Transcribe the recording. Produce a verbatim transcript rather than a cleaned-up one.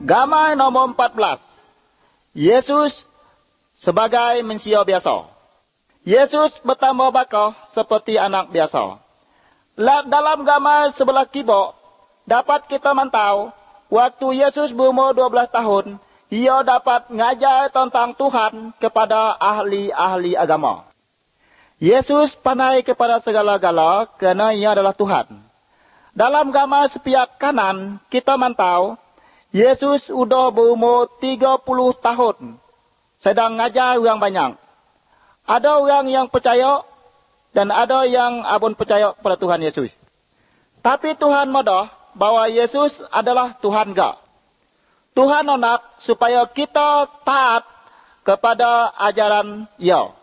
Gambar nombor empat belas. Yesus sebagai manusia biasa. Yesus bertambah bakal seperti anak biasa. Dalam gambar sebelah kibok, dapat kita mantau, waktu Yesus berumur dua belas tahun, ia dapat mengajar tentang Tuhan kepada ahli-ahli agama. Yesus pandai kepada segala-gala kerana ia adalah Tuhan. Dalam gambar sepiak kanan, kita mantau, Yesus sudah berumur tiga puluh tahun, sedang mengajar orang banyak. Ada orang yang percaya dan ada yang abun percaya pada Tuhan Yesus. Tapi Tuhan mahu bahwa Yesus adalah Tuhan gak. Tuhan nak supaya kita taat kepada ajaran Ia.